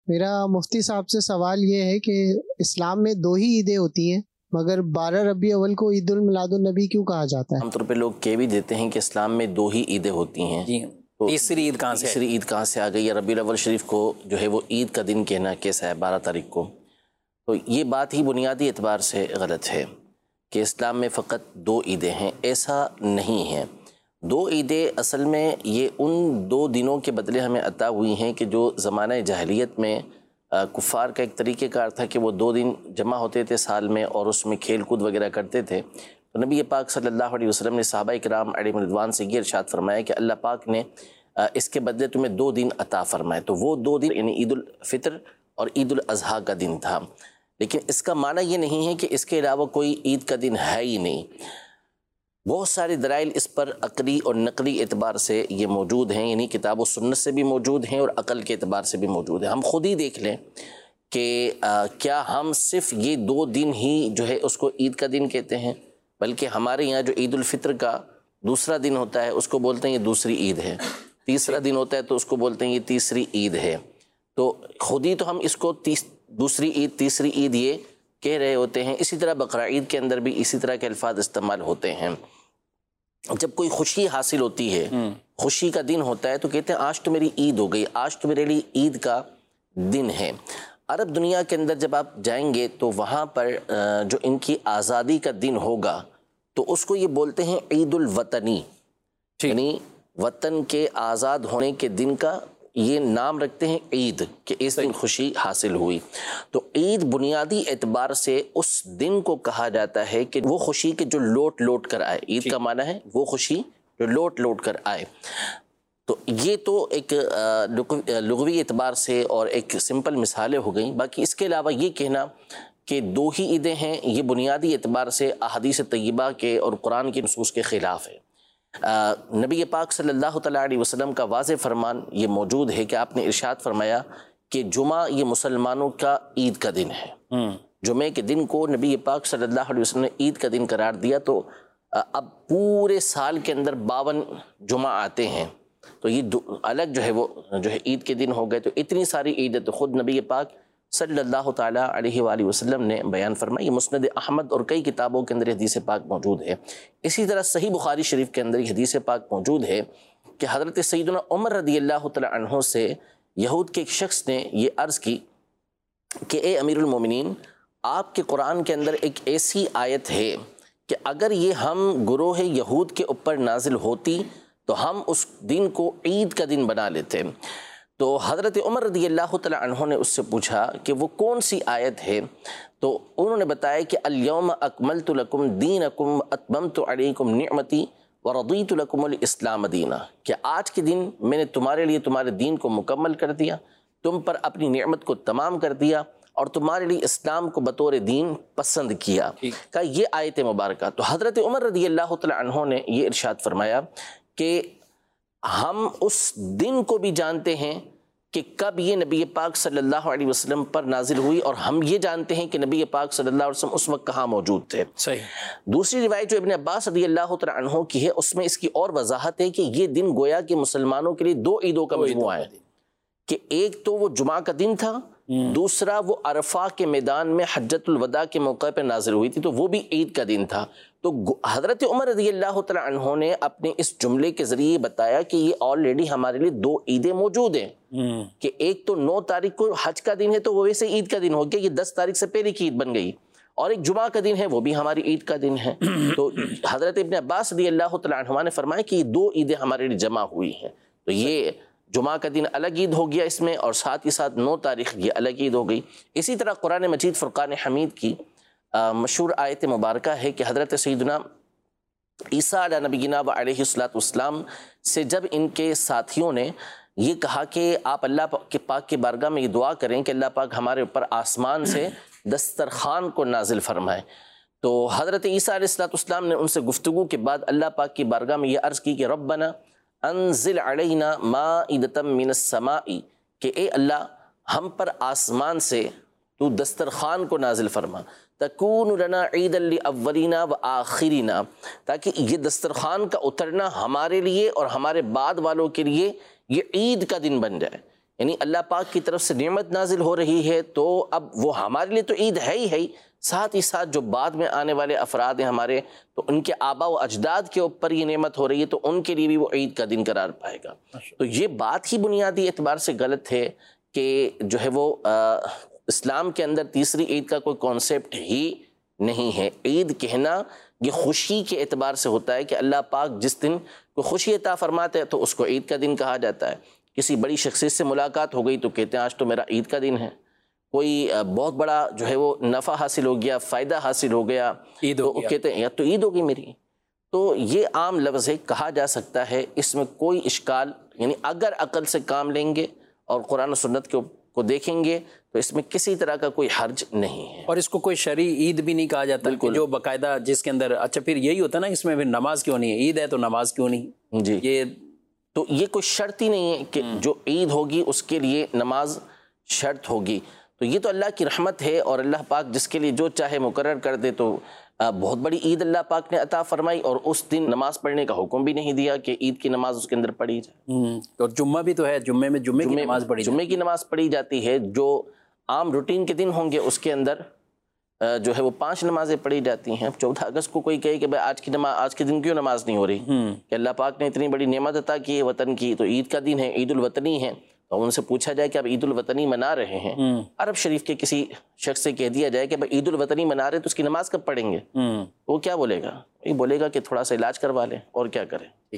میرا مفتی صاحب سے سوال یہ ہے کہ اسلام میں 2 ہی عیدیں ہوتی ہیں، مگر 12 ربیع اول کو عید الميلاد النبی کیوں کہا جاتا ہے؟ عام طور پہ لوگ کہہ بھی دیتے ہیں کہ اسلام میں 2 ہی عیدیں ہوتی ہیں. جی، تو تیسری عید کہاں سے؟ تیسری عید کہاں سے آ گئی؟ یا ربیع الاول شریف کو جو ہے وہ عید کا دن کہنا کیسا ہے 12 تاریخ کو؟ تو یہ بات ہی بنیادی اعتبار سے غلط ہے کہ اسلام میں فقط 2 عیدیں ہیں. ایسا نہیں ہے. 2 عیدیں اصل میں یہ ان 2 دنوں کے بدلے ہمیں عطا ہوئی ہیں کہ جو زمانہ جاہلیت میں کفار کا ایک طریقہ کار تھا کہ وہ 2 دن جمع ہوتے تھے سال میں اور اس میں کھیل کود وغیرہ کرتے تھے. تو نبی پاک صلی اللہ علیہ وسلم نے صحابہ کرام علیہم رضوان سے یہ ارشاد فرمایا کہ اللہ پاک نے اس کے بدلے تمہیں 2 دن عطا فرمائے. تو وہ 2 دن یعنی عید الفطر اور عید الاضحیٰ کا دن تھا. لیکن اس کا معنی یہ نہیں ہے کہ اس کے علاوہ کوئی عید کا دن ہے ہی نہیں. بہت سارے دلائل اس پر عقلی اور نقلی اعتبار سے یہ موجود ہیں، یعنی کتاب و سنت سے بھی موجود ہیں اور عقل کے اعتبار سے بھی موجود ہیں. ہم خود ہی دیکھ لیں کہ کیا ہم صرف یہ 2 دن ہی جو ہے اس کو عید کا دن کہتے ہیں، بلکہ ہمارے یہاں جو عید الفطر کا دوسرا دن ہوتا ہے اس کو بولتے ہیں یہ دوسری عید ہے، تیسرا دن ہوتا ہے تو اس کو بولتے ہیں یہ تیسری عید ہے. تو خود ہی تو ہم اس کو دوسری عید تیسری عید یہ کہہ رہے ہوتے ہیں. اسی طرح بقرہ عید کے اندر بھی اسی طرح کے الفاظ استعمال ہوتے ہیں. جب کوئی خوشی حاصل ہوتی ہے، خوشی کا دن ہوتا ہے تو کہتے ہیں آج تو میری عید ہو گئی، آج تو میرے لیے عید کا دن ہے. عرب دنیا کے اندر جب آپ جائیں گے تو وہاں پر جو ان کی آزادی کا دن ہوگا تو اس کو یہ بولتے ہیں عید الوطنی، یعنی وطن کے آزاد ہونے کے دن کا یہ نام رکھتے ہیں عید، کہ اس دن خوشی حاصل ہوئی. تو عید بنیادی اعتبار سے اس دن کو کہا جاتا ہے کہ وہ خوشی کے جو لوٹ لوٹ کر آئے. عید کا معنی ہے وہ خوشی جو لوٹ لوٹ کر آئے. تو یہ تو ایک لغوی اعتبار سے اور ایک سمپل مثالیں ہو گئیں. باقی اس کے علاوہ یہ کہنا کہ 2 ہی عیدیں ہیں یہ بنیادی اعتبار سے احادیث طیبہ کے اور قرآن کی نصوص کے خلاف ہے. نبی پاک صلی اللہ تعالیٰ علیہ وسلم کا واضح فرمان یہ موجود ہے کہ آپ نے ارشاد فرمایا کہ جمعہ یہ مسلمانوں کا عید کا دن ہے. جمعے کے دن کو نبی پاک صلی اللہ علیہ وسلم نے عید کا دن قرار دیا. تو اب پورے سال کے اندر 52 جمعہ آتے ہیں تو یہ الگ جو ہے وہ جو ہے عید کے دن ہو گئے. تو اتنی ساری عیدیں تو خود نبی پاک صلی اللہ تعالیٰ علیہ وآلہ وسلم نے بیان فرمائی. مسند احمد اور کئی کتابوں کے اندر حدیث پاک موجود ہے. اسی طرح صحیح بخاری شریف کے اندر حدیث پاک موجود ہے کہ حضرت سیدنا عمر رضی اللہ تعالیٰ عنہ سے یہود کے ایک شخص نے یہ عرض کی کہ اے امیر المومنین، آپ کے قرآن کے اندر ایک ایسی آیت ہے کہ اگر یہ ہم گروہ یہود کے اوپر نازل ہوتی تو ہم اس دن کو عید کا دن بنا لیتے. تو حضرت عمر رضی اللہ تعالیٰ عنہ نے اس سے پوچھا کہ وہ کون سی آیت ہے؟ تو انہوں نے بتایا کہ الیوم اکملت لکم دینکم اتممت علیکم نعمتی ورضیت لکم الاسلام دینا، کہ آج کے دن میں نے تمہارے لیے تمہارے دین کو مکمل کر دیا، تم پر اپنی نعمت کو تمام کر دیا اور تمہارے لیے اسلام کو بطور دین پسند کیا. کہ یہ آیت مبارکہ. تو حضرت عمر رضی اللہ تعالیٰ عنہ نے یہ ارشاد فرمایا کہ ہم اس دن کو بھی جانتے ہیں کہ کب یہ نبی پاک صلی اللہ علیہ وسلم پر نازل ہوئی، اور ہم یہ جانتے ہیں کہ نبی پاک صلی اللہ علیہ وسلم اس وقت کہاں موجود تھے. صحیح. دوسری روایت جو ابن عباس رضی اللہ تعالیٰ عنہ کی ہے اس میں اس کی اور وضاحت ہے کہ یہ دن گویا کہ مسلمانوں کے لیے 2 عیدوں کا مجموعہ ہے، کہ ایک تو وہ جمعہ کا دن تھا، دوسرا وہ عرفہ کے میدان میں حجۃ الوداع کے موقع پر نازل ہوئی تھی تو وہ بھی عید کا دن تھا. تو حضرت عمر رضی اللہ تعالیٰ عنہ نے اپنے اس جملے کے ذریعے بتایا کہ یہ آلریڈی ہمارے لیے 2 عیدیں موجود ہیں، کہ ایک تو 9 تاریخ کو حج کا دن ہے تو وہ ویسے عید کا دن ہو گیا، یہ 10 تاریخ سے پہلے کی عید بن گئی، اور ایک جمعہ کا دن ہے وہ بھی ہماری عید کا دن ہے. تو حضرت ابن عباس رضی اللہ تعالیٰ عنہ نے فرمایا کہ یہ 2 عیدیں ہمارے لیے جمع ہوئی ہیں. تو یہ جمعہ کا دن الگ عید ہو گیا اس میں، اور ساتھ ہی ساتھ 9 تاریخ یہ الگ عید ہو گئی. اسی طرح قرآن مجید فرقان حمید کی مشہور آیت مبارکہ ہے کہ حضرت سیدنا عیسیٰ علیہ نبینا و علیہ السلام سے جب ان کے ساتھیوں نے یہ کہا کہ آپ اللہ کے پاک کی بارگاہ میں یہ دعا کریں کہ اللہ پاک ہمارے اوپر آسمان سے دسترخوان کو نازل فرمائے، تو حضرت عیسیٰ علیہ السلام نے ان سے گفتگو کے بعد اللہ پاک کی بارگاہ میں یہ عرض کی کہ ربنا انزل علینا مائدۃ من السماء، کہ اے اللہ ہم پر آسمان سے تو دسترخوان کو نازل فرما، تکون لنا عیدا لاولینا و آخرینا، تاکہ یہ دسترخوان کا اترنا ہمارے لیے اور ہمارے بعد والوں کے لیے یہ عید کا دن بن جائے، یعنی اللہ پاک کی طرف سے نعمت نازل ہو رہی ہے، تو اب وہ ہمارے لیے تو عید ہے ہی، ساتھ ہی ساتھ جو بعد میں آنے والے افراد ہیں ہمارے، تو ان کے آبا و اجداد کے اوپر یہ نعمت ہو رہی ہے، تو ان کے لیے بھی وہ عید کا دن قرار پائے گا۔ تو یہ بات ہی بنیادی اعتبار سے غلط ہے کہ جو ہے وہ اسلام کے اندر تیسری عید کا کوئی کانسیپٹ ہی نہیں ہے۔ عید کہنا یہ خوشی کے اعتبار سے ہوتا ہے کہ اللہ پاک جس دن کوئی خوشی عطا فرماتے ہیں تو اس کو عید کا دن کہا جاتا ہے۔ کسی بڑی شخصیت سے ملاقات ہو گئی تو کہتے ہیں آج تو میرا عید کا دن ہے۔ کوئی بہت بڑا جو ہے وہ نفع حاصل ہو گیا، فائدہ حاصل ہو گیا، تو کہتے ہیں یا تو عید ہوگی میری۔ تو یہ عام لفظ ہے، کہا جا سکتا ہے، اس میں کوئی اشکال، یعنی اگر عقل سے کام لیں گے اور قرآن و سنت کو دیکھیں گے تو اس میں کسی طرح کا کوئی حرج نہیں ہے۔ اور اس کو کوئی شرعی عید بھی نہیں کہا جاتا کہ جو باقاعدہ جس کے اندر، اچھا پھر یہی ہوتا نا، اس میں پھر نماز کیوں نہیں ہے؟ عید ہے تو نماز کیوں نہیں؟ جی، یہ کوئی شرط ہی نہیں ہے کہ جو عید ہوگی اس کے لیے نماز شرط ہوگی۔ تو یہ تو اللہ کی رحمت ہے، اور اللہ پاک جس کے لیے جو چاہے مقرر کر دے۔ تو بہت بڑی عید اللہ پاک نے عطا فرمائی، اور اس دن نماز پڑھنے کا حکم بھی نہیں دیا کہ عید کی نماز اس کے اندر پڑھی جائے۔ اور جمعہ بھی تو ہے، جمعے میں جمعے کی نماز پڑھی جائے، جمعے کی نماز پڑھی جاتی ہے۔ جو عام روٹین کے دن ہوں گے اس کے اندر جو ہے وہ 5 نمازیں پڑھی جاتی ہیں۔ 14 اگست کو کوئی کہے کہ بھائی آج کے دن کیوں نماز نہیں ہو رہی، کہ اللہ پاک نے اتنی بڑی نعمت عطا کی ہے وطن کی، تو عید کا دن ہے، عید الوطنی ہے، تو ان سے پوچھا جائے کہ اب عید الوطنی منا رہے ہیں، عرب شریف کے کسی شخص سے کہہ دیا جائے کہ بھائی عید الوطنی منا رہے تو اس کی نماز کب پڑھیں گے، وہ کیا بولے گا؟ یہ بولے گا کہ تھوڑا سا علاج کروا لیں، اور کیا کریں۔